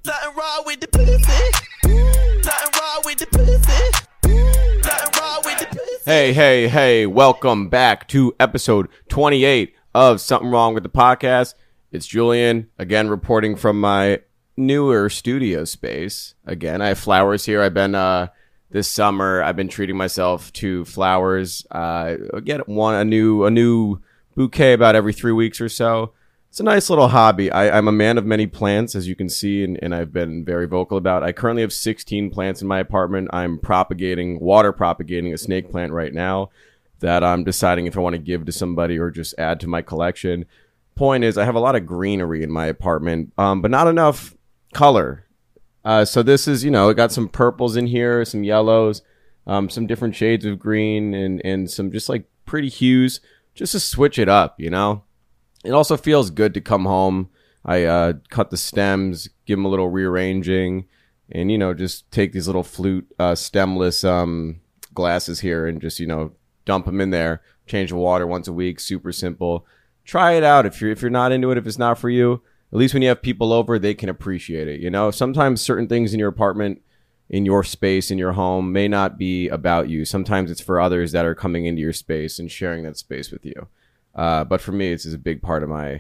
Something wrong with the pussy. Something wrong with the pussy. Something wrong with the pussy. Hey, welcome back to episode 28 of Something Wrong with the Podcast. It's Julian, again, reporting from my newer studio space. Again, I have flowers here. I've been, this summer, I've been treating myself to flowers. I get a new bouquet about every 3 weeks or so. It's a nice little hobby. I'm a man of many plants, as you can see, and I've been very vocal about. I currently have 16 plants in my apartment. I'm water propagating a snake plant right now that I'm deciding if I want to give to somebody or just add to my collection. Point is, I have a lot of greenery in my apartment, but not enough color. So this is, it got some purples in here, some yellows, some different shades of green, and some just like pretty hues, just to switch it up, It also feels good to come home. I cut the stems, give them a little rearranging, and, just take these little flute stemless glasses here and just, dump them in there. Change the water once a week. Super simple. Try it out if you're not into it, if it's not for you. At least when you have people over, they can appreciate it, Sometimes certain things in your apartment, in your space, in your home may not be about you. Sometimes it's for others that are coming into your space and sharing that space with you. But for me, this is a big part of my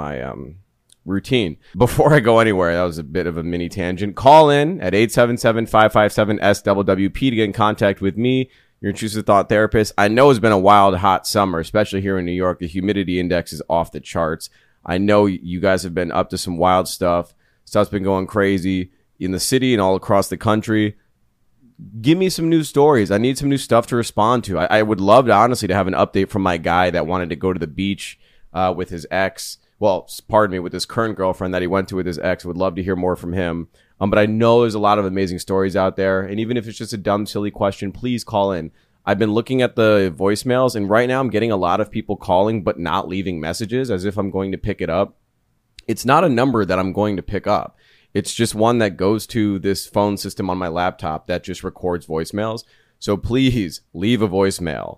routine. Before I go anywhere, that was a bit of a mini tangent. Call in at 877-557-SWWP to get in contact with me, your intrusive thought therapist. I know it's been a wild, hot summer, especially here in New York. The humidity index is off the charts. I know you guys have been up to some wild stuff. Stuff's been going crazy in the city and all across the country. Give me some new stories. I need some new stuff to respond to. I would love to, honestly, to have an update from my guy that wanted to go to the beach with his ex. Well, pardon me, with his current girlfriend that he went to with his ex. Would love to hear more from him. But I know there's a lot of amazing stories out there. And even if it's just a dumb, silly question, please call in. I've been looking at the voicemails, and right now I'm getting a lot of people calling but not leaving messages as if I'm going to pick it up. It's not a number that I'm going to pick up. It's just one that goes to this phone system on my laptop that just records voicemails. So please leave a voicemail,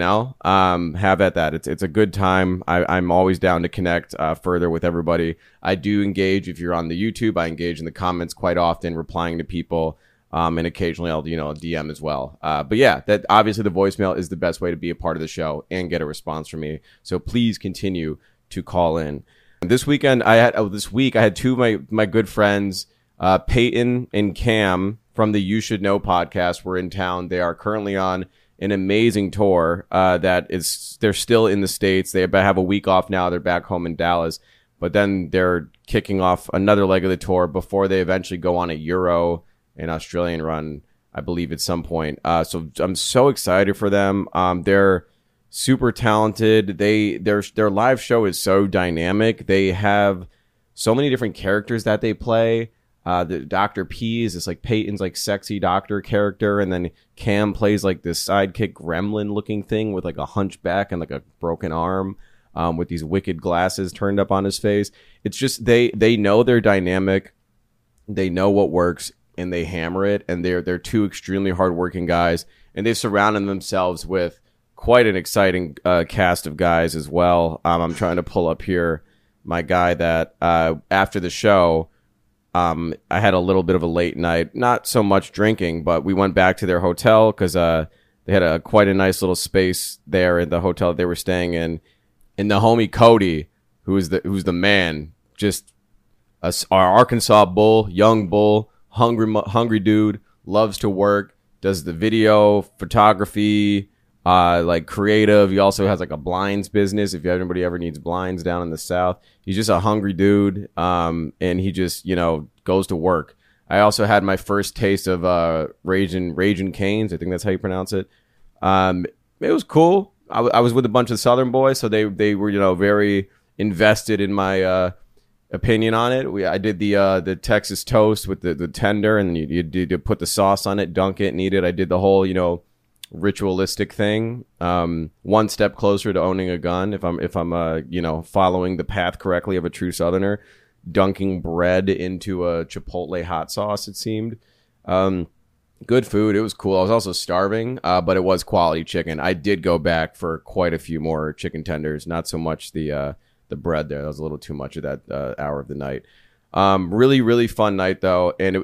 have at that. It's a good time. I'm always down to connect further with everybody. I do engage. If you're on the YouTube, I engage in the comments quite often, replying to people. And occasionally I'll DM as well. But yeah, that obviously the voicemail is the best way to be a part of the show and get a response from me. So please continue to call in. This week I had two of my good friends, Peyton and Cam from the You Should Know podcast were in town. They are currently on an amazing tour they're still in the States. They have a week off now. They're back home in Dallas, but then they're kicking off another leg of the tour before they eventually go on a Euro and Australian run, I believe, at some point. So I'm so excited for them. They're super talented. Their live show is so dynamic. They have so many different characters that they play. The Dr. P is this like Peyton's like sexy doctor character, and then Cam plays like this sidekick gremlin looking thing with like a hunchback and like a broken arm, with these wicked glasses turned up on his face. It's just they know they're dynamic, they know what works, and they hammer it. And they're two extremely hardworking guys, and they've surrounded themselves with quite an exciting cast of guys as well. I'm trying to pull up here my guy that after the show, I had a little bit of a late night, not so much drinking, but we went back to their hotel because they had quite a nice little space there in the hotel that they were staying in. And the homie Cody, who's the man, just our Arkansas bull, young bull, hungry dude, loves to work, does the video, photography, like creative. He also has like a blinds business. If anybody ever needs blinds down in the South, he's just a hungry dude. And he just, goes to work. I also had my first taste of Ragin' Cane's. I think that's how you pronounce it. It was cool. I was with a bunch of Southern boys, so they were, very invested in my opinion on it. I did the Texas toast with the tender, and you put the sauce on it, dunk it, and eat it. I did the whole, ritualistic thing, one step closer to owning a gun if I'm following the path correctly of a true Southerner, dunking bread into a Chipotle hot sauce. It seemed good food. It was cool. I was also starving, but it was quality chicken. I did go back for quite a few more chicken tenders, not so much the bread there. That was a little too much of that hour of the night. Really, really fun night though, and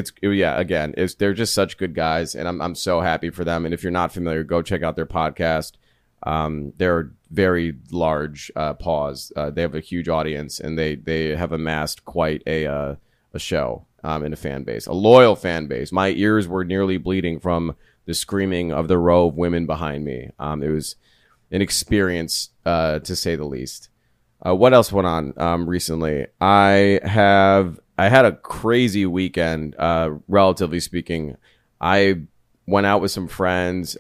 they're just such good guys, and I'm so happy for them. And if you're not familiar, go check out their podcast. They're very large paws. They have a huge audience, and they have amassed quite a show and a fan base, a loyal fan base. My ears were nearly bleeding from the screaming of the row of women behind me. It was an experience to say the least. What else went on recently? I had a crazy weekend, relatively speaking. I went out with some friends,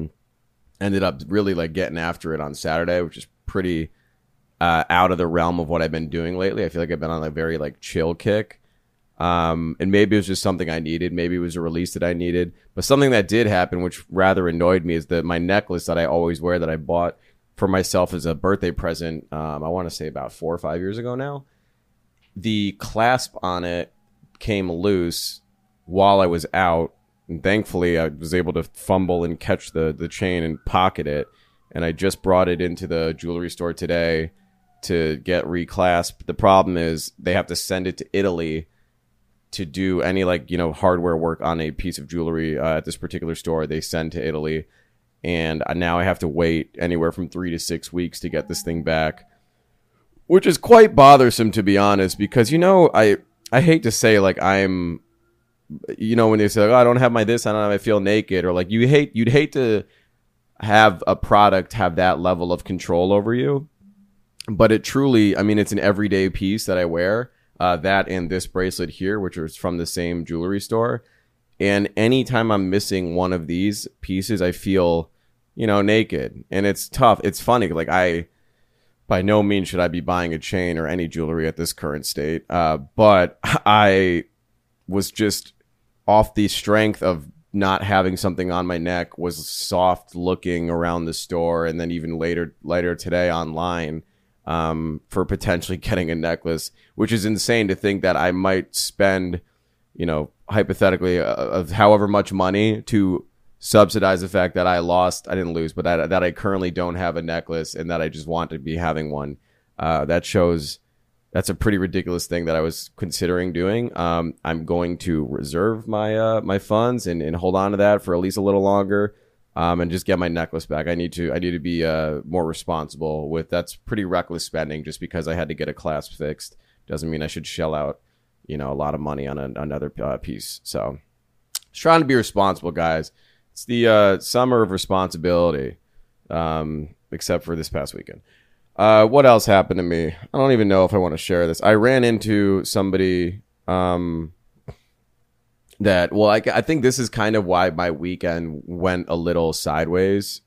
ended up really like getting after it on Saturday, which is pretty out of the realm of what I've been doing lately. I feel like I've been on a very like chill kick. And maybe it was just something I needed. Maybe it was a release that I needed. But something that did happen, which rather annoyed me, is that my necklace that I always wear that I bought for myself as a birthday present, I want to say about 4 or 5 years ago now, the clasp on it came loose while I was out. And thankfully, I was able to fumble and catch the chain and pocket it. And I just brought it into the jewelry store today to get reclasped. The problem is they have to send it to Italy to do any hardware work on a piece of jewelry at this particular store. They send to Italy. And now I have to wait anywhere from 3 to 6 weeks to get this thing back, which is quite bothersome, to be honest, because, I hate to say, like, I'm, when they say, oh, I don't have my this, I don't have, I feel naked, or like you'd hate to have a product have that level of control over you. But it truly, it's an everyday piece that I wear, that and this bracelet here, which is from the same jewelry store. And anytime I'm missing one of these pieces, I feel, naked. And it's tough. It's funny. Like, by no means should I be buying a chain or any jewelry at this current state. But I was just off the strength of not having something on my neck, was soft looking around the store. And then even later today online, for potentially getting a necklace, which is insane to think that I might spend, hypothetically, of however much money to subsidize the fact that I didn't lose, but that I currently don't have a necklace and that I just want to be having one. That's a pretty ridiculous thing that I was considering doing. I'm going to reserve my funds and hold on to that for at least a little longer, and just get my necklace back. I need to be more responsible with. That's pretty reckless spending. Just because I had to get a clasp fixed doesn't mean I should shell out a lot of money on another piece. So just trying to be responsible, guys. It's the summer of responsibility, except for this past weekend. What else happened to me? I don't even know if I want to share this. I ran into somebody I think this is kind of why my weekend went a little sideways,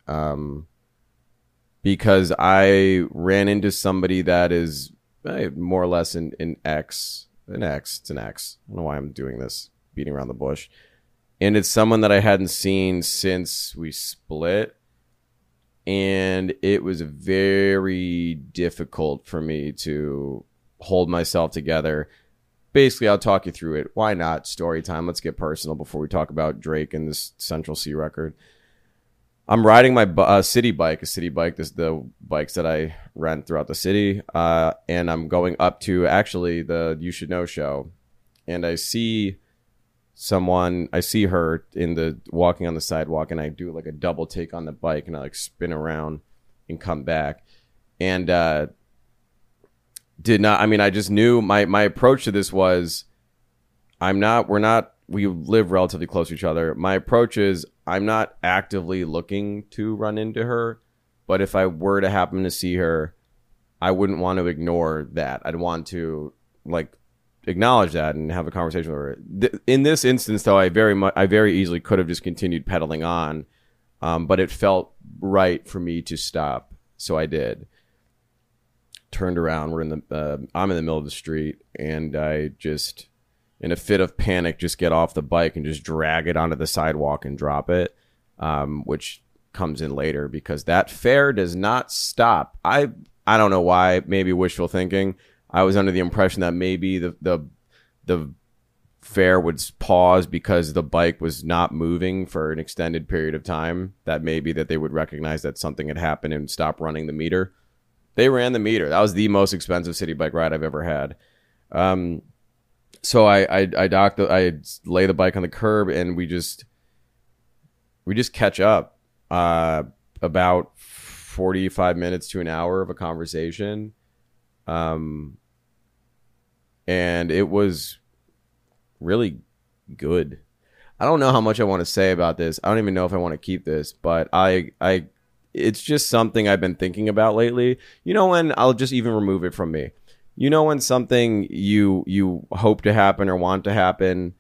because I ran into somebody that is more or less an ex. It's an ex. I don't know why I'm doing this, beating around the bush. And it's someone that I hadn't seen since we split. And it was very difficult for me to hold myself together. Basically, I'll talk you through it. Why not? Story time. Let's get personal before we talk about Drake and this Central C record. I'm riding my city bike. A city bike. This is the bikes that I rent throughout the city. And I'm going up to actually the You Should Know show. And I see her walking on the sidewalk, and I do like a double take on the bike, and I like spin around and come back. And I just knew my approach to this was, we live relatively close to each other. My approach is, I'm not actively looking to run into her, but if I were to happen to see her, I wouldn't want to ignore that. I'd want to acknowledge that and have a conversation with her. In this instance, though, I very easily could have just continued pedaling on, but it felt right for me to stop, so I did. Turned around. I'm in the middle of the street, and I just, in a fit of panic, just get off the bike and just drag it onto the sidewalk and drop it, which comes in later because that fare does not stop. I don't know why. Maybe wishful thinking. I was under the impression that maybe the fare would pause because the bike was not moving for an extended period of time, that maybe that they would recognize that something had happened and stop running the meter. They ran the meter. That was the most expensive city bike ride I've ever had. So I lay the bike on the curb, and we just catch up about 45 minutes to an hour of a conversation. And it was really good. I don't know how much I want to say about this. I don't even know if I want to keep this, but it's just something I've been thinking about lately. You know, when I'll just even remove it from me. You know, when something you hope to happen or want to happen,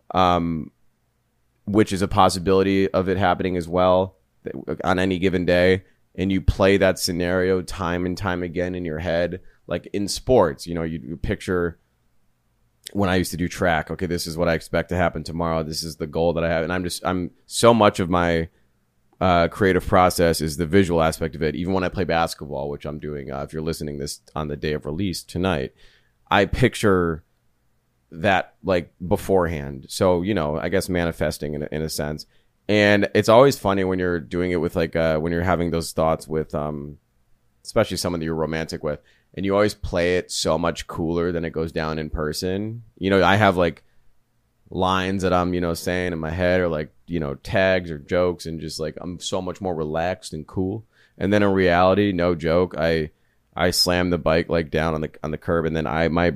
which is a possibility of it happening as well on any given day, and you play that scenario time and time again in your head, like in sports, you know, you picture when I used to do track, okay, this is what I expect to happen tomorrow. This is the goal that I have. And I'm so much of my creative process is the visual aspect of it. Even when I play basketball, which I'm doing, if you're listening this on the day of release tonight, I picture that like beforehand. So, you know, I guess manifesting in a sense. And it's always funny when you're doing it with like, when you're having those thoughts with, especially someone that you're romantic with, and you always play it so much cooler than it goes down in person. You know, I have like lines that I'm, you know, saying in my head, or like, you know, tags or jokes, and just like I'm so much more relaxed and cool. And then in reality, no joke, I slammed the bike like down on the curb, and then my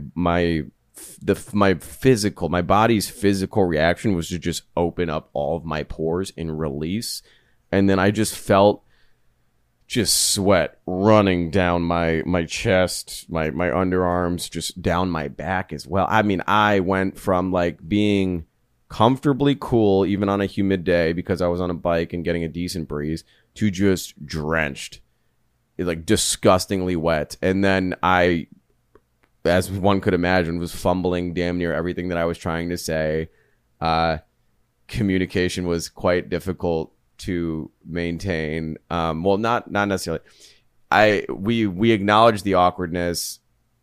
body's physical reaction was to just open up all of my pores and release. And then I just felt just sweat running down my chest, my underarms, just down my back as well. I mean, I went from like being comfortably cool even on a humid day because I was on a bike and getting a decent breeze, to just drenched, like disgustingly wet. And then I, as one could imagine, was fumbling damn near everything that I was trying to say. Communication was quite difficult to maintain. Well, not necessarily. We acknowledged the awkwardness,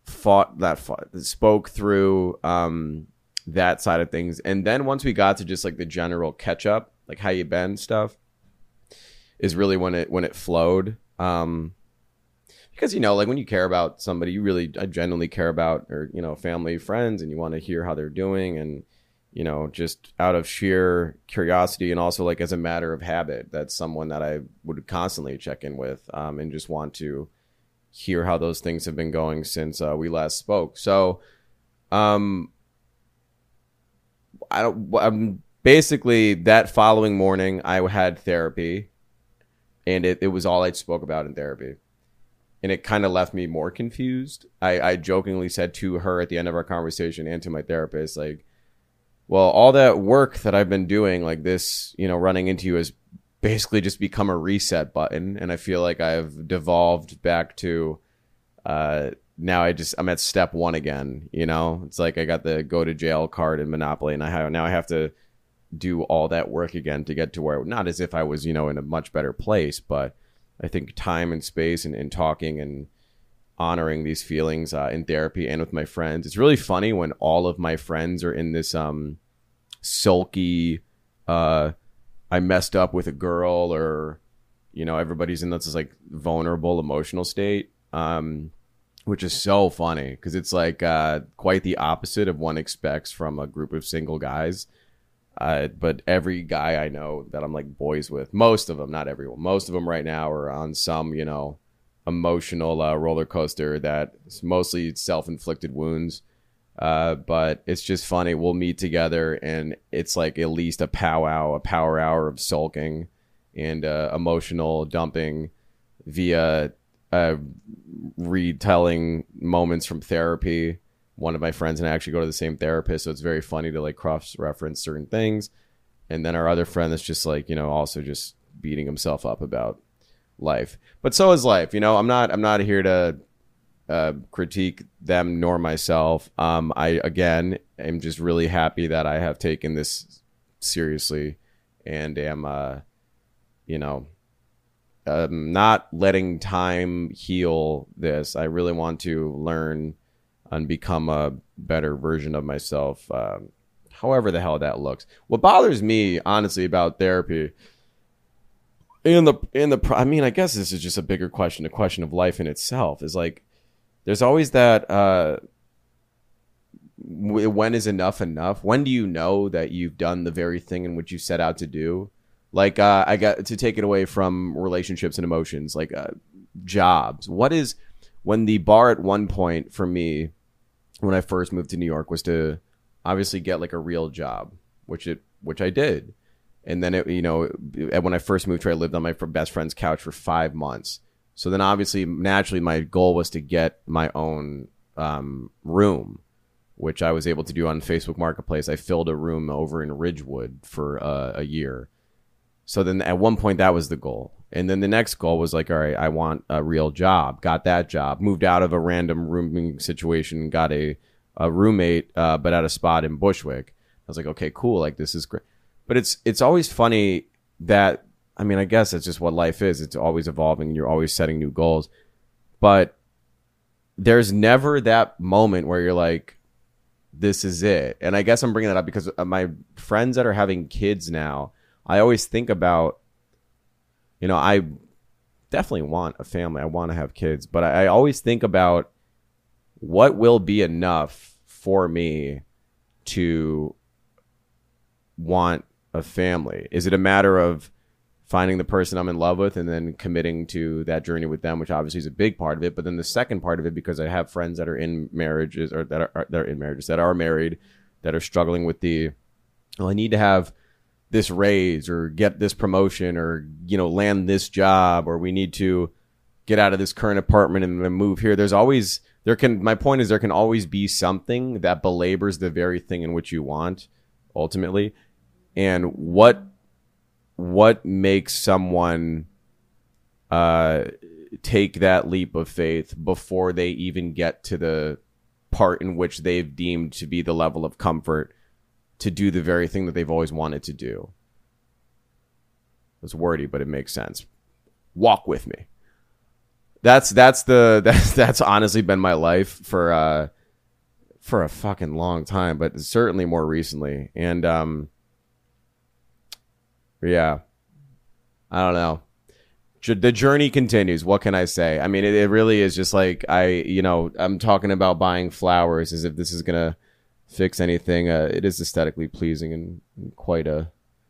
spoke through that side of things, and then once we got to just like the general catch up, like how you been stuff, is really when it flowed. Because, you know, like when you care about somebody, you really genuinely care about, or, you know, family, friends, and you want to hear how they're doing, and, you know, just out of sheer curiosity, and also like as a matter of habit, that's someone that I would constantly check in with, and just want to hear how those things have been going since we last spoke. So, basically that following morning I had therapy, and it was all I spoke about in therapy. And it kind of left me more confused. I jokingly said to her at the end of our conversation, and to my therapist, like, well, all that work that I've been doing, like this, you know, running into you, has basically just become a reset button. And I feel like I've devolved back to, now I'm at step one again. You know, it's like I got the go to jail card in Monopoly, and now I have to do all that work again to get to where, not as if I was, you know, in a much better place, but I think time and space and talking and honoring these feelings in therapy and with my friends. It's really funny when all of my friends are in this sulky, I messed up with a girl, or, you know, everybody's in this like vulnerable emotional state, which is so funny because it's like quite the opposite of one expects from a group of single guys. But every guy I know that I'm like boys with, most of them, not everyone, most of them right now are on some, you know, emotional roller coaster that's mostly self-inflicted wounds. But it's just funny. We'll meet together, and it's like at least a power hour of sulking and emotional dumping via retelling moments from therapy. One of my friends and I actually go to the same therapist, so it's very funny to like cross-reference certain things. And then our other friend that's just like, you know, also just beating himself up about life. But so is life, you know. I'm not here to critique them nor myself. I again am just really happy that I have taken this seriously, and am you know, not letting time heal this. I really want to learn and become a better version of myself, however the hell that looks. What bothers me, honestly, about therapy, I mean, I guess this is just a bigger question, a question of life in itself, is like, there's always that when is enough enough? When do you know that you've done the very thing in which you set out to do? Like, I got to take it away from relationships and emotions, like jobs. What is when the bar at one point for me when I first moved to New York was to obviously get like a real job, which I did. And then when I first moved here, I lived on my best friend's couch for 5 months. So then obviously, naturally, my goal was to get my own room, which I was able to do on Facebook Marketplace. I filled a room over in Ridgewood for a year. So then at one point, that was the goal. And then the next goal was like, all right, I want a real job. Got that job. Moved out of a random rooming situation. Got a roommate, but at a spot in Bushwick. I was like, okay, cool. Like, this is great. But it's always funny that, I mean, I guess it's just what life is. It's always evolving. You're always setting new goals. But there's never that moment where you're like, this is it. And I guess I'm bringing that up because my friends that are having kids now, I always think about, I definitely want a family. I want to have kids. But I always think about what will be enough for me to want a family. Is it a matter of finding the person I'm in love with and then committing to that journey with them, which obviously is a big part of it. But then the second part of it, because I have friends that are in marriages or that are married, that are struggling with I need to have this raise or get this promotion or, land this job, or we need to get out of this current apartment and then move here. My point is there can always be something that belabors the very thing in which you want ultimately. And what makes someone take that leap of faith before they even get to the part in which they've deemed to be the level of comfort to do the very thing that they've always wanted to do? It's wordy, but it makes sense. Walk with me. That's honestly been my life for a fucking long time, but certainly more recently. And yeah, I don't know. The journey continues. What can I say? I mean, it really is just like I'm talking about buying flowers as if this is gonna fix anything. It is aesthetically pleasing and quite an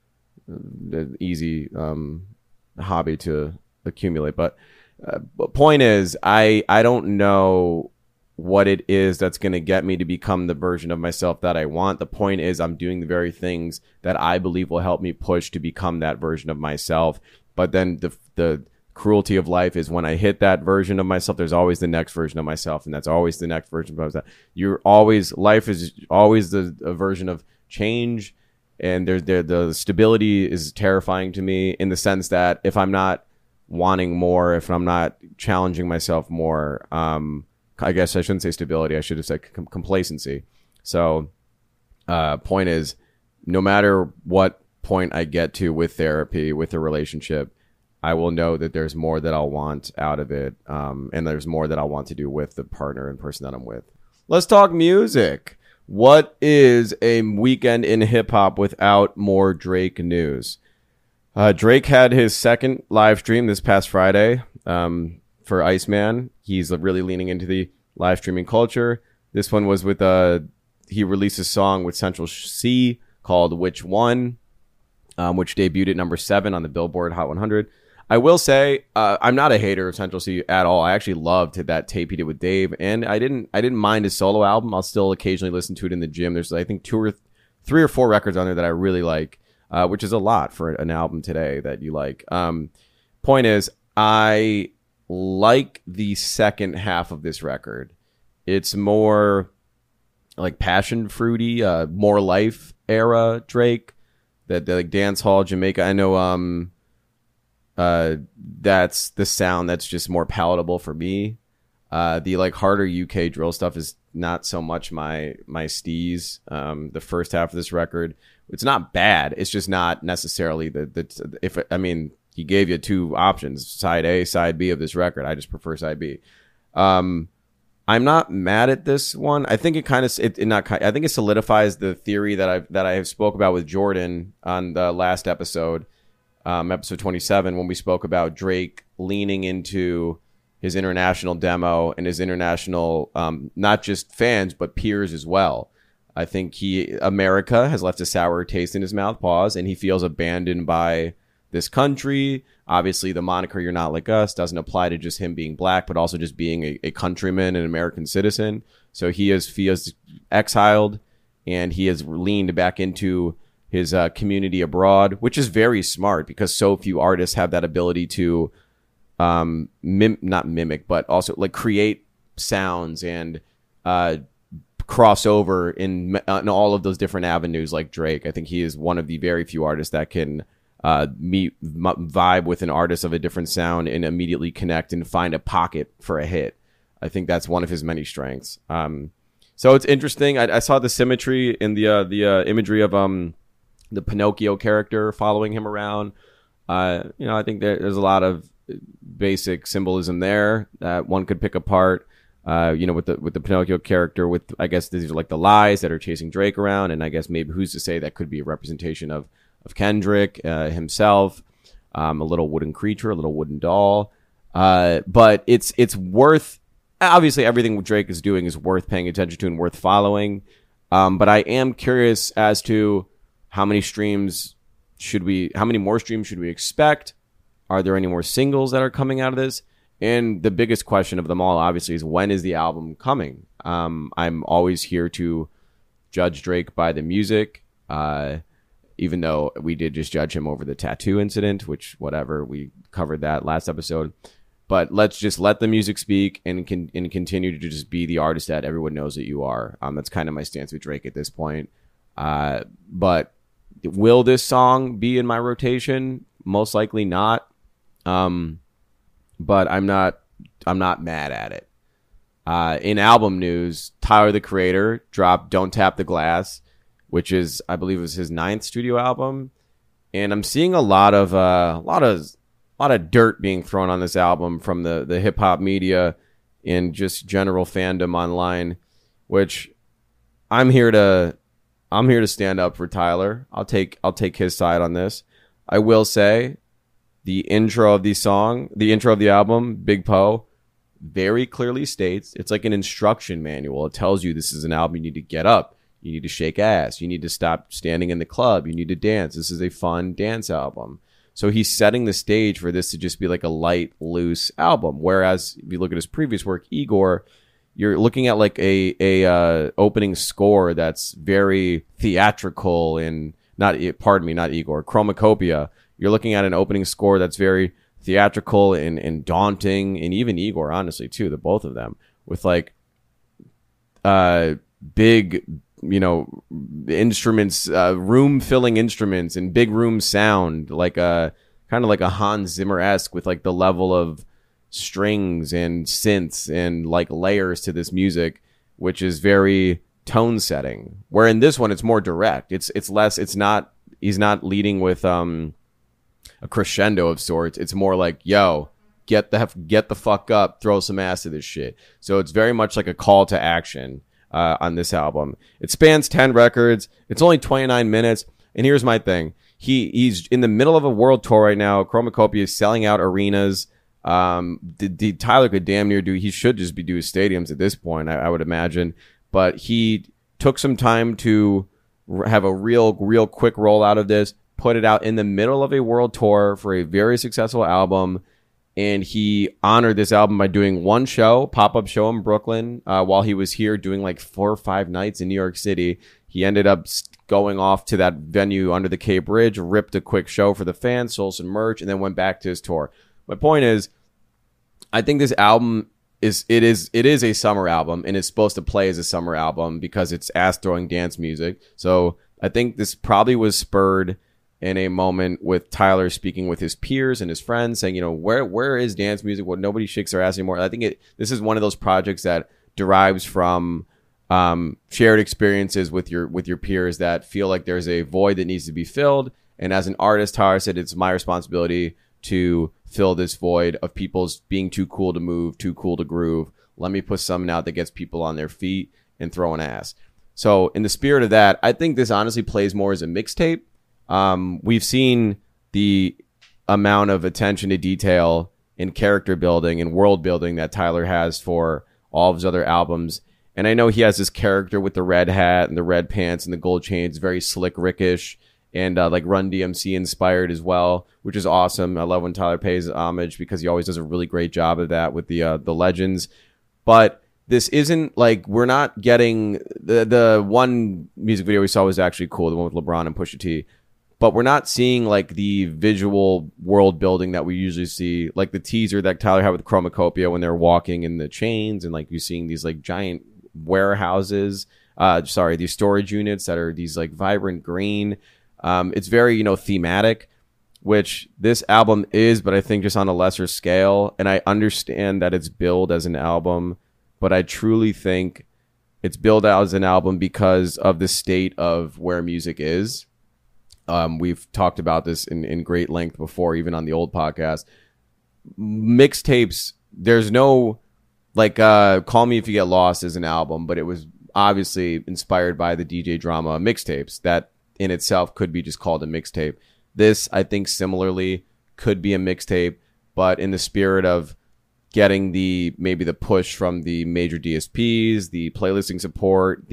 easy hobby to accumulate. But point is, I don't know what it is that's going to get me to become the version of myself that I want. The point is, I'm doing the very things that I believe will help me push to become that version of myself. But then the cruelty of life is when I hit that version of myself, there's always the next version of myself, and that's always the next version of myself. Life is always a version of change, and the stability is terrifying to me in the sense that if I'm not wanting more, if I'm not challenging myself more, I guess I shouldn't say stability. I should have said complacency. So, point is, no matter what point I get to with therapy, with a relationship, I will know that there's more that I'll want out of it. And there's more that I'll want to do with the partner and person that I'm with. Let's talk music. What is a weekend in hip hop without more Drake news? Drake had his second live stream this past Friday for Iceman. He's really leaning into the live streaming culture. This one was with he released a song with Central C called Which One, which debuted at number 7 on the Billboard Hot 100. I will say I'm not a hater of Central C at all. I actually loved that tape he did with Dave, and I didn't mind his solo album. I'll still occasionally listen to it in the gym. There's I think 3 or 4 records on there that I really like, which is a lot for an album today that you like. Point is, I like the second half of this record. It's more like passion fruity, more life era Drake, that like dance hall Jamaica. I know that's the sound that's just more palatable for me. The like harder UK drill stuff is not so much my steez. The first half of this record, it's not bad. It's just not necessarily he gave you 2 options, side A, side B of this record. I just prefer side B. I'm not mad at this one. I think I think it solidifies the theory that I have spoke about with Jordan on the last episode, episode 27, when we spoke about Drake leaning into his international demo and his international, not just fans, but peers as well. I think America has left a sour taste in his mouth, pause, and he feels abandoned by this country. Obviously, the moniker "You're Not Like Us" doesn't apply to just him being black, but also just being a countryman, an American citizen. So he feels exiled, and he has leaned back into his community abroad, which is very smart because so few artists have that ability to not mimic, but also like create sounds and cross over in all of those different avenues like Drake. I think he is one of the very few artists that can vibe with an artist of a different sound and immediately connect and find a pocket for a hit. I think that's one of his many strengths. So it's interesting. I saw the symmetry in the imagery of the Pinocchio character following him around. I think there's a lot of basic symbolism there that one could pick apart. With the Pinocchio character, with I guess these are like the lies that are chasing Drake around, and I guess maybe who's to say that could be a representation of Kendrick himself, a little wooden creature, a little wooden doll. But it's worth, obviously everything Drake is doing is worth paying attention to and worth following. But I am curious as to how many more streams should we expect? Are there any more singles that are coming out of this? And the biggest question of them all, obviously, is when is the album coming? I'm always here to judge Drake by the music, even though we did just judge him over the tattoo incident, which, whatever, we covered that last episode. But let's just let the music speak and continue to just be the artist that everyone knows that you are. That's kind of my stance with Drake at this point. But will this song be in my rotation? Most likely not. But I'm not mad at it. In album news, Tyler the Creator dropped "Don't Tap the Glass," which is, I believe, was his 9th studio album, and I'm seeing a lot of dirt being thrown on this album from the hip hop media and just general fandom online, which I'm here to stand up for Tyler. I'll take his side on this. I will say, the intro of the album, Big Poe, very clearly states it's like an instruction manual. It tells you this is an album you need to get up, you need to shake ass, you need to stop standing in the club, you need to dance. This is a fun dance album. So he's setting the stage for this to just be like a light, loose album. Whereas if you look at his previous work, Igor, you're looking at like a opening score that's very theatrical and not Igor, Chromacopia. You're looking at an opening score that's very theatrical and daunting, and even Igor, honestly, too, the both of them, with like big, instruments, room-filling instruments and big room sound, like kind of like a Hans Zimmer-esque, with like the level of strings and synths and like layers to this music, which is very tone setting. Where in this one, it's more direct. It's less. He's not leading with a crescendo of sorts. It's more like, yo, get the fuck up, throw some ass to this shit. So it's very much like a call to action on this album. It spans 10 records. It's only 29 minutes. And here's my thing. He's in the middle of a world tour right now. Chromacopia is selling out arenas. Tyler could damn near he should just be doing stadiums at this point, I would imagine. But he took some time to have a real quick rollout of this, put it out in the middle of a world tour for a very successful album, and he honored this album by doing one pop-up show in Brooklyn while he was here doing like 4 or 5 nights in New York City. He ended up going off to that venue under the K Bridge, ripped a quick show for the fans, sold some merch, and then went back to his tour. My point is, I think this album is a summer album, and it's supposed to play as a summer album because it's ass-throwing dance music. So I think this probably was spurred in a moment with Tyler speaking with his peers and his friends, saying, where is dance music? Well, nobody shakes their ass anymore. I think this is one of those projects that derives from shared experiences with your peers that feel like there's a void that needs to be filled. And as an artist, Tyler said, it's my responsibility to fill this void of people's being too cool to move, too cool to groove. Let me put something out that gets people on their feet and throwing ass. So in the spirit of that, I think this honestly plays more as a mixtape. We've seen the amount of attention to detail and character building and world building that Tyler has for all of his other albums. And I know he has this character with the red hat and the red pants and the gold chains, very slick Rickish, and like Run DMC inspired as well, which is awesome. I love when Tyler pays homage because he always does a really great job of that with the legends. But this isn't like, we're not getting the one music video we saw was actually cool, the one with LeBron and Pusha T. But we're not seeing like the visual world building that we usually see, like the teaser that Tyler had with Chromacopia when they're walking in the chains, and like you're seeing these like giant warehouses, these storage units that are these like vibrant green. It's very, you know, thematic, which this album is, but I think just on a lesser scale. And I understand that it's billed as an album, but I truly think it's billed out as an album because of the state of where music is. We've talked about this in great length before, even on the old podcast. Mixtapes, there's no like Call Me If You Get Lost is an album, but it was obviously inspired by the DJ Drama mixtapes that in itself could be just called a mixtape. This, I think, similarly could be a mixtape, but in the spirit of getting maybe the push from the major DSPs, the playlisting support,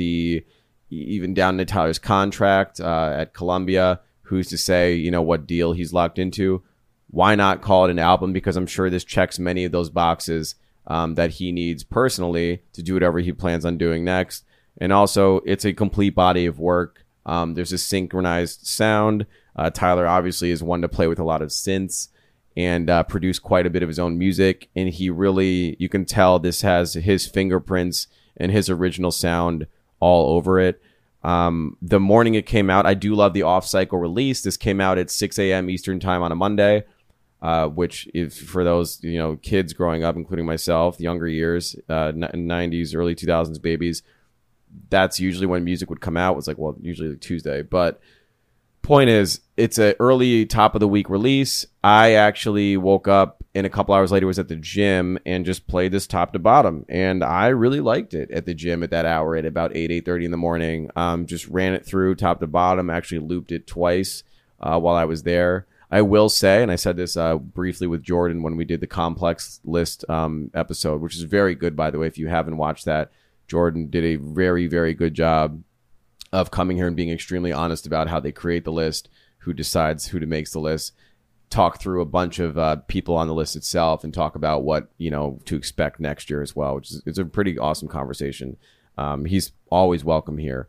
even down to Tyler's contract at Columbia, who's to say, you know, what deal he's locked into. Why not call it an album? Because I'm sure this checks many of those boxes that he needs personally to do whatever he plans on doing next. And also, it's a complete body of work. There's a synchronized sound. Tyler obviously is one to play with a lot of synths and produce quite a bit of his own music. And he really, you can tell this has his fingerprints and his original sound all over it. The morning it came out, I do love the off-cycle release. This came out at 6 a.m. Eastern time on a Monday, which is for those, you know, kids growing up, including myself, younger years, 90s, early 2000s babies. That's usually when music would come out. It was like, well, usually like Tuesday. But point is, it's an early top of the week release. I actually woke up and a couple hours later was at the gym and just played this top to bottom. And I really liked it at the gym at that hour at about 8:30 in the morning. Just ran it through top to bottom, actually looped it twice while I was there. I will say, and I said this briefly with Jordan when we did the Complex List episode, which is very good, by the way, if you haven't watched that. Jordan did a very, very good job of coming here and being extremely honest about how they create the list, who decides who to make the list, talk through a bunch of people on the list itself, and talk about what, you know, to expect next year as well, which is, it's a pretty awesome conversation. He's always welcome here.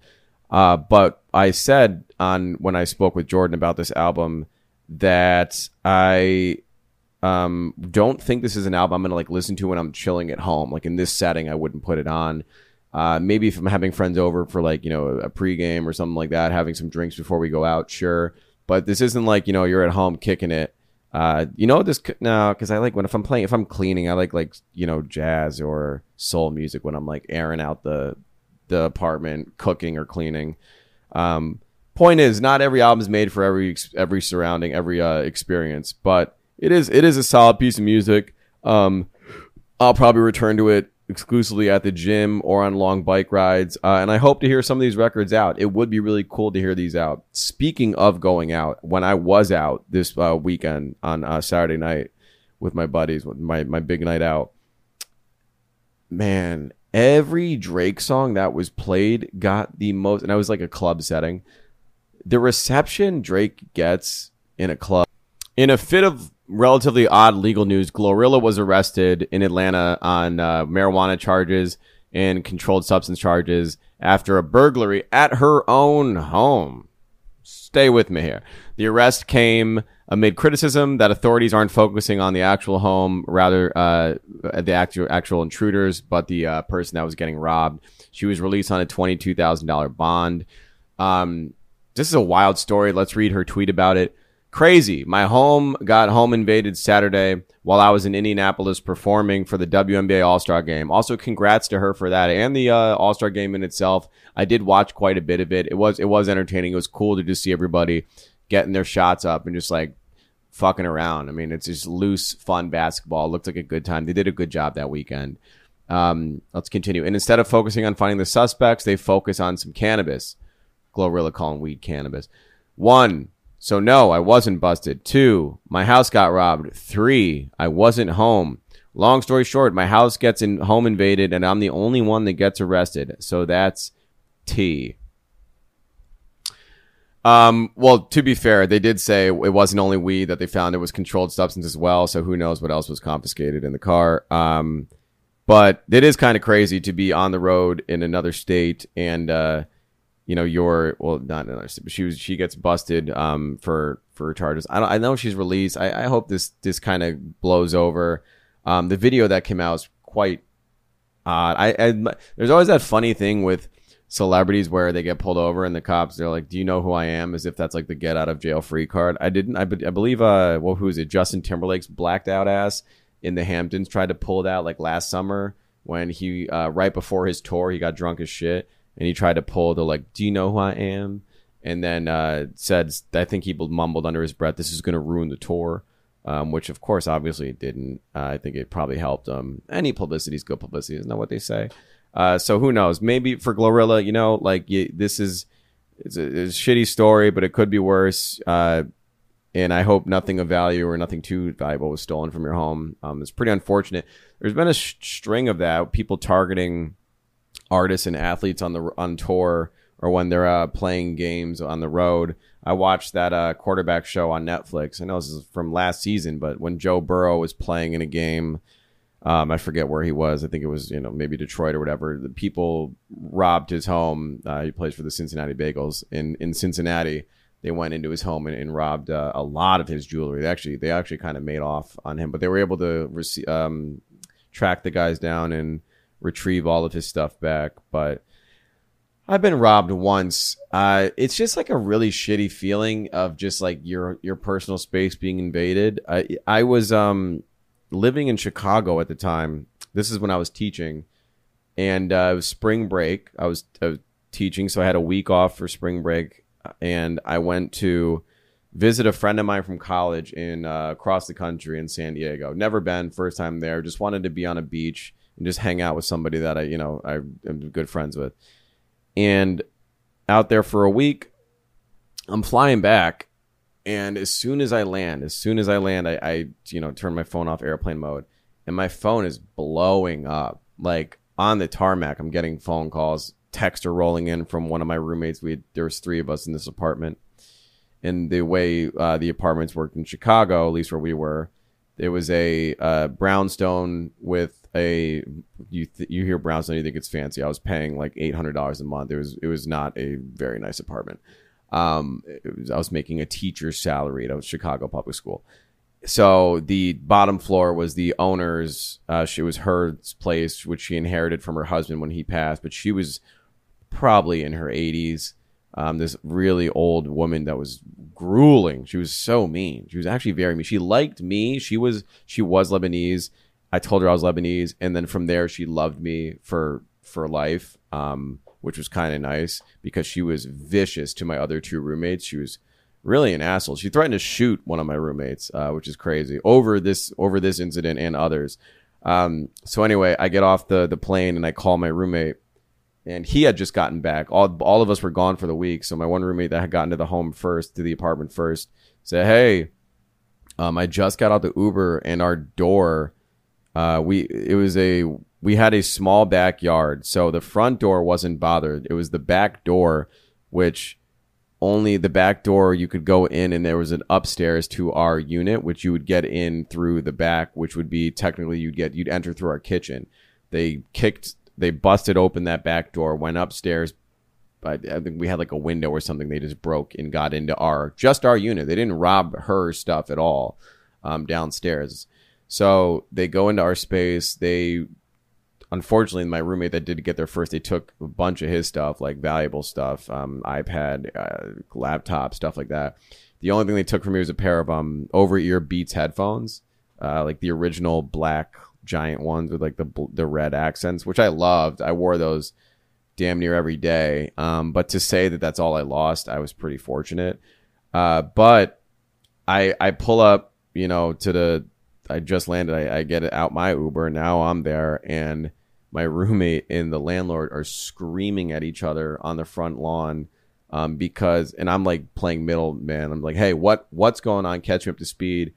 But I said when I spoke with Jordan about this album that I don't think this is an album I'm going to like listen to when I'm chilling at home. Like in this setting, I wouldn't put it on. Maybe if I'm having friends over for like, you know, a pregame or something like that, having some drinks before we go out, sure. But this isn't like, you know, you're at home kicking it. You know, because I like if I'm cleaning, I like, you know, jazz or soul music when I'm like airing out the apartment, cooking or cleaning. Point is, not every album is made for every surrounding, every experience, but it is a solid piece of music. I'll probably return to it exclusively at the gym or on long bike rides. And I hope to hear some of these records out. It would be really cool to hear these out. Speaking of going out, when I was out this weekend on Saturday night with my buddies, with my big night out, man, every Drake song that was played got the most, and I was like a club setting. The reception Drake gets in a club. In a fit of relatively odd legal news, Glorilla was arrested in Atlanta on marijuana charges and controlled substance charges after a burglary at her own home. Stay with me here. The arrest came amid criticism that authorities aren't focusing on the actual home, rather the actual intruders, but the person that was getting robbed. She was released on a $22,000 bond. This is a wild story. Let's read her tweet about it. Crazy. My home got home invaded Saturday while I was in Indianapolis performing for the WNBA All-Star Game. Also, congrats to her for that and the All-Star Game in itself. I did watch quite a bit of it. It was entertaining. It was cool to just see everybody getting their shots up and just like fucking around. I mean, it's just loose, fun basketball. It looked like a good time. They did a good job that weekend. Let's continue. And instead of focusing on finding the suspects, they focus on some cannabis. Glorilla calling weed cannabis. 1. So no, I wasn't busted. 2, my house got robbed. 3, I wasn't home. Long story short, my house gets home invaded, and I'm the only one that gets arrested. So that's T. Well, to be fair, they did say it wasn't only weed that they found; it was controlled substance as well. So who knows what else was confiscated in the car? But it is kind of crazy to be on the road in another state, and not another state, but she gets busted for charges. I know she's released. I hope this kind of blows over. The video that came out is quite odd. There's always that funny thing with celebrities where they get pulled over and the cops, they're like, do you know who I am? As if that's like the get out of jail free card. I believe who is it? Justin Timberlake's blacked out ass in the Hamptons tried to pull it out like last summer when he right before his tour, he got drunk as shit and he tried to pull the like, do you know who I am? And then said, I think he mumbled under his breath, this is going to ruin the tour. Which of course obviously it didn't. I think it probably helped any publicity is good publicity, isn't that what they say? So who knows? Maybe for Glorilla, this is it's a shitty story, but it could be worse. And I hope nothing of value or nothing too valuable was stolen from your home. It's pretty unfortunate. There's been a string of that, people targeting artists and athletes on tour or when they're playing games on the road. I watched that quarterback show on Netflix. I know this is from last season, but when Joe Burrow was playing in a game, I forget where he was. I think it was, maybe Detroit or whatever. The people robbed his home. He plays for the Cincinnati Bengals in Cincinnati. They went into his home and robbed a lot of his jewelry. They actually kind of made off on him, but they were able to track the guys down and retrieve all of his stuff back. But I've been robbed once. It's just like a really shitty feeling of just like your personal space being invaded. I was living in Chicago at the time. This is when I was teaching, and it was spring break. I was teaching, so I had a week off for spring break, and I went to visit a friend of mine from college in across the country in San Diego. Never been, first time there. Just wanted to be on a beach and just hang out with somebody that I am good friends with. And out there for a week, I'm flying back, and as soon as I land, I turn my phone off airplane mode, and my phone is blowing up. Like on the tarmac, I'm getting phone calls, texts are rolling in from one of my roommates. There was 3 of us in this apartment, and the way the apartments worked in Chicago, at least where we were, there was a brownstone with you hear brownstone, you think it's fancy. I was paying like $800 a month. It was not a very nice apartment. I was making a teacher's salary at a Chicago public school. So the bottom floor was the owner's. It was her place, which she inherited from her husband when he passed. But she was probably in her 80s. This really old woman that was grueling. She was so mean. She was actually very mean. She liked me. She was Lebanese. I told her I was Lebanese, and then from there she loved me for life, which was kind of nice because she was vicious to my other 2 roommates. She was really an asshole. She threatened to shoot one of my roommates, which is crazy, over this incident and others. So anyway, I get off the plane and I call my roommate, and he had just gotten back. All of us were gone for the week, so my one roommate that had gotten to the apartment first, said, "Hey, I just got out the Uber and our door." We had a small backyard, so the front door wasn't bothered. It was the back door, which only the back door you could go in, and there was an upstairs to our unit, which you would get in through the back, which would be technically you'd enter through our kitchen. They busted open that back door, went upstairs. I think we had like a window or something they just broke and got into our unit. They didn't rob her stuff at all downstairs. So they go into our space. Unfortunately, my roommate that did get there first, they took a bunch of his stuff, like valuable stuff, iPad, laptop, stuff like that. The only thing they took from me was a pair of over-ear Beats headphones, like the original black giant ones with like the red accents, which I loved. I wore those damn near every day. But to say that that's all I lost, I was pretty fortunate. But I pull up, I just landed. I get out my Uber. Now I'm there, and my roommate and the landlord are screaming at each other on the front lawn and I'm like playing middleman. I'm like, hey, what's going on? Catch me up to speed.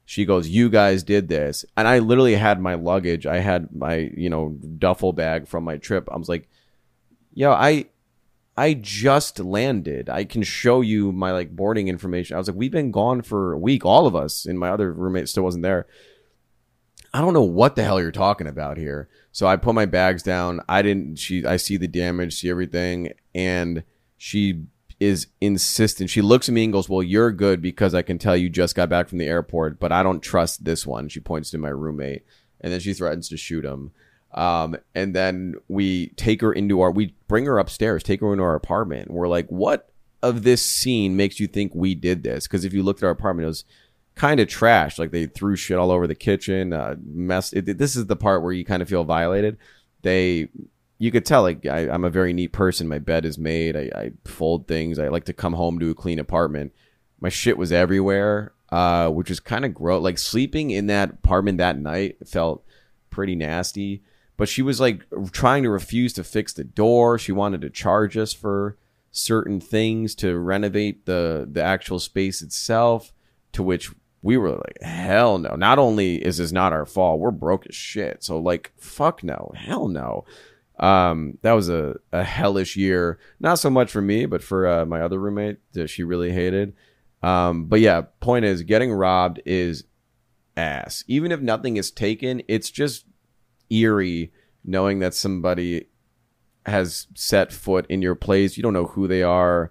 She goes, "You guys did this." And I literally had my luggage. I had my, duffel bag from my trip. I was like, yo, I just landed. I can show you my like boarding information. I was like, we've been gone for a week, all of us, and my other roommate still wasn't there. I don't know what the hell you're talking about here. So I put my bags down. I see the damage, see everything. And she is insistent. She looks at me and goes, "Well, you're good because I can tell you just got back from the airport, but I don't trust this one." She points to my roommate, and then she threatens to shoot him. And then we bring her upstairs, take her into our apartment. And we're like, what of this scene makes you think we did this? Because if you looked at our apartment, it was kind of trash. Like they threw shit all over the kitchen, this is the part where you kind of feel violated. You could tell, like, I'm a very neat person. My bed is made. I fold things. I like to come home to a clean apartment. My shit was everywhere, which is kind of gross. Like, sleeping in that apartment that night felt pretty nasty. But she was, like, trying to refuse to fix the door. She wanted to charge us for certain things to renovate the actual space itself, to which we were like, hell no. Not only is this not our fault, we're broke as shit. So, like, fuck no. Hell no. That was a hellish year. Not so much for me, but for my other roommate that she really hated. But yeah, point is, getting robbed is ass. Even if nothing is taken, it's just eerie knowing that somebody has set foot in your place. You don't know who they are,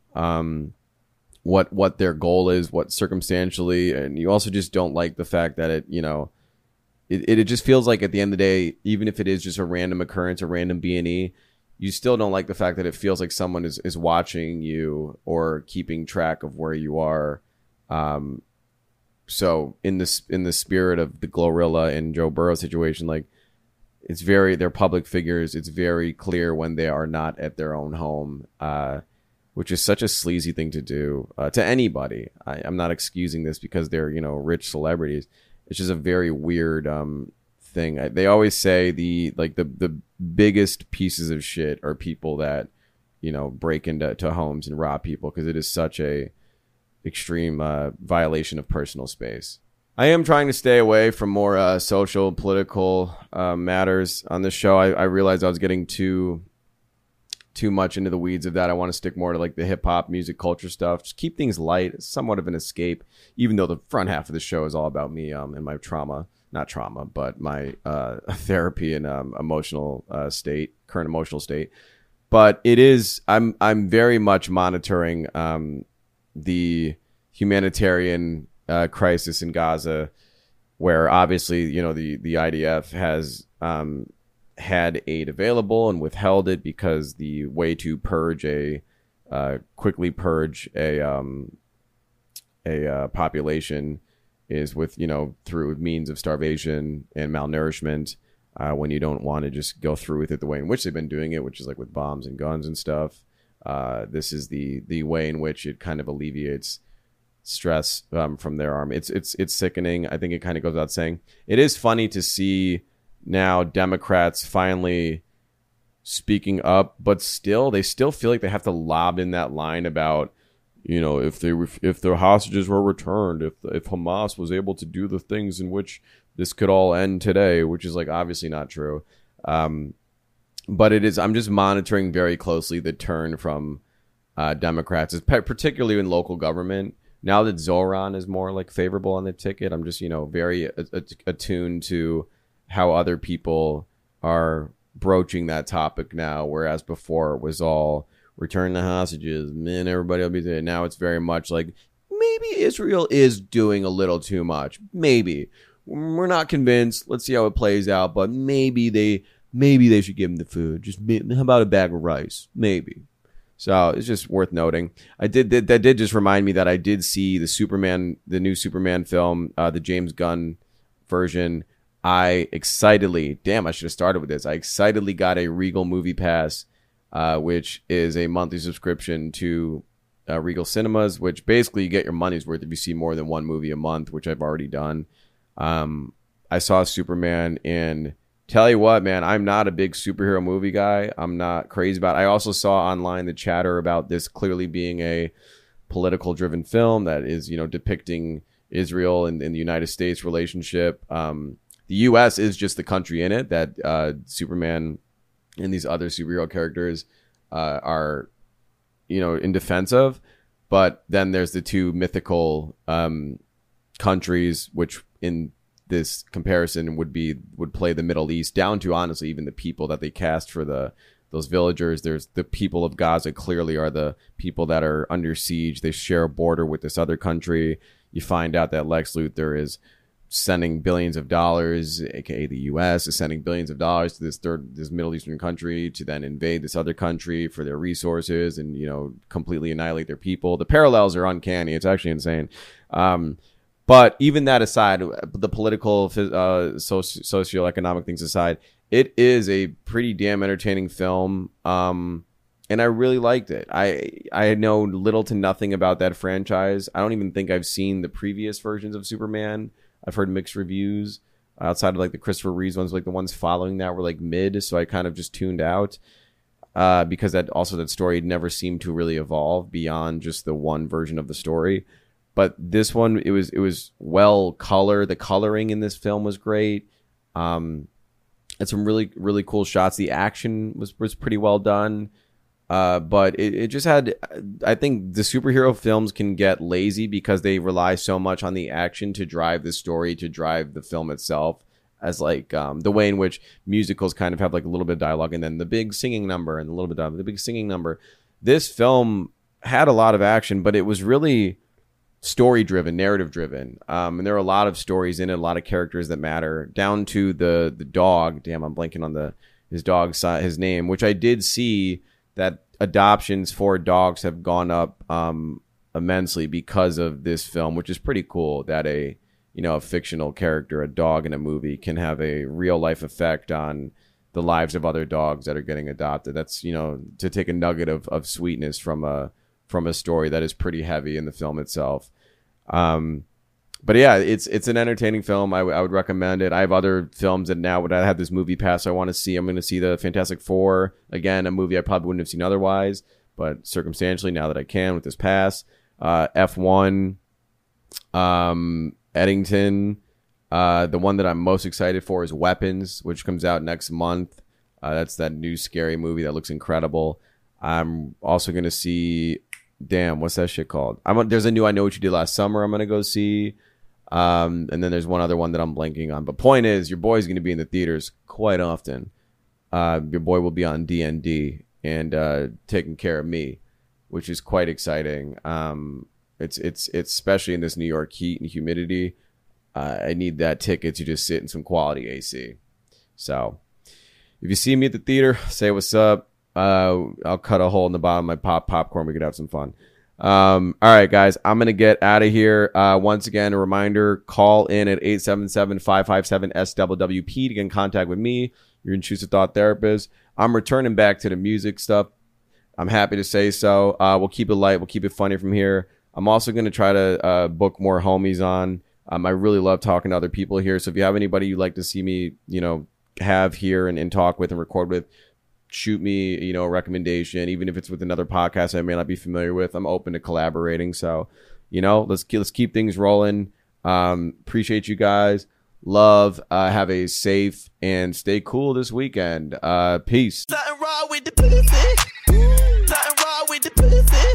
what their goal is, what circumstantially, and you also just don't like the fact that it just feels like at the end of the day, even if it is just a random occurrence, a random B&E, you still don't like the fact that it feels like someone is watching you or keeping track of where you are. So in the spirit of the Glorilla and Joe Burrow situation, like, they're public figures. It's very clear when they are not at their own home, which is such a sleazy thing to do to anybody. I'm not excusing this because they're, rich celebrities. It's just a very weird thing. They always say the biggest pieces of shit are people that, break into homes and rob people, because it is such a extreme violation of personal space. I am trying to stay away from more social, political matters on this show. I realized I was getting too much into the weeds of that. I want to stick more to like the hip hop, music, culture stuff. Just keep things light. It's somewhat of an escape, even though the front half of the show is all about me and my not trauma, but my therapy and current emotional state. But it is, I'm very much monitoring the humanitarian crisis in Gaza, where obviously, the IDF has had aid available and withheld it because the way to quickly purge a population is with, through means of starvation and malnourishment, when you don't want to just go through with it the way in which they've been doing it, which is like with bombs and guns and stuff. This is the way in which it kind of alleviates stress from their army. It's sickening. I think it kind of goes without saying. It is funny to see now Democrats finally speaking up, but they still feel like they have to lob in that line about, if their hostages were returned, if Hamas was able to do the things in which this could all end today, which is like obviously not true. But it is. I'm just monitoring very closely the turn from Democrats, particularly in local government. Now that Zoran is more like favorable on the ticket, I'm just very attuned to how other people are broaching that topic now, whereas before it was all return the hostages, man, everybody will be there. Now it's very much like maybe Israel is doing a little too much. Maybe we're not convinced. Let's see how it plays out, but maybe they should give them the food. How about a bag of rice? Maybe. So it's just worth noting. That did just remind me that I did see the new Superman film, the James Gunn version. I should have started with this. I excitedly got a Regal Movie Pass, which is a monthly subscription to Regal Cinemas, which basically you get your money's worth if you see more than one movie a month, which I've already done. I saw Superman, and tell you what, man, I'm not a big superhero movie guy. I'm not crazy about it. I also saw online the chatter about this clearly being a political driven film that is, depicting Israel and the United States relationship. The U.S. is just the country in it that Superman and these other superhero characters are, in defense of. But then there's the two mythical countries, which in this comparison would play the Middle East, down to honestly even the people that they cast for those villagers. There's the people of Gaza clearly are the people that are under siege. They share a border with this other country. You find out that Lex Luthor is sending billions of dollars, aka the U.S. is sending billions of dollars to this Middle Eastern country to then invade this other country for their resources and completely annihilate their people. The parallels are uncanny. It's actually insane. But even that aside, the political, socioeconomic things aside, it is a pretty damn entertaining film. And I really liked it. I know little to nothing about that franchise. I don't even think I've seen the previous versions of Superman. I've heard mixed reviews outside of like the Christopher Reeves ones, like the ones following that were like mid. So I kind of just tuned out because that story never seemed to really evolve beyond just the one version of the story. But this one, it was well colored. The coloring in this film was great. And some really, really cool shots. The action was pretty well done. But it just had, I think the superhero films can get lazy because they rely so much on the action to drive the story, to drive the film itself, as like the way in which musicals kind of have like a little bit of dialogue and then the big singing number and a little bit of the big singing number. This film had a lot of action, but it was really story driven, narrative driven. And there are a lot of stories in it, a lot of characters that matter, down to the dog. Damn, I'm blanking on his dog's his name, which I did see that adoptions for dogs have gone up immensely because of this film, which is pretty cool that a fictional character, a dog in a movie, can have a real life effect on the lives of other dogs that are getting adopted. That's, to take a nugget of sweetness from a story that is pretty heavy in the film itself. But yeah, it's an entertaining film. I would recommend it. I have other films that now I have this movie pass I want to see. I'm going to see the Fantastic Four again, a movie I probably wouldn't have seen otherwise, but circumstantially now that I can with this pass. F1, Eddington. The one that I'm most excited for is Weapons, which comes out next month. That's that new scary movie that looks incredible. I'm also going to see, what's that shit called? There's a new I Know What You Did Last Summer I'm going to go see. And then there's one other one that I'm blanking on. But point is, your boy's going to be in the theaters quite often. Your boy will be on D&D and taking care of me, which is quite exciting. It's especially in this New York heat and humidity. I need that ticket to just sit in some quality AC. So if you see me at the theater, say what's up. I'll cut a hole in the bottom of my popcorn. We could have some fun. All right, guys, I'm going to get out of here. Once again, a reminder, call in at 877-557-SWWP to get in contact with me, your intrusive thought therapist. I'm returning back to the music stuff. I'm happy to say so. We'll keep it light. We'll keep it funny from here. I'm also going to try to book more homies on. I really love talking to other people here. So if you have anybody you'd like to see me, have here and talk with and record with, shoot me, a recommendation, even if it's with another podcast I may not be familiar with. I'm open to collaborating. So, let's keep things rolling. Appreciate you guys. Love. Have a safe and stay cool this weekend. Peace. Nothing wrong with the pussy. Nothing wrong with the pussy.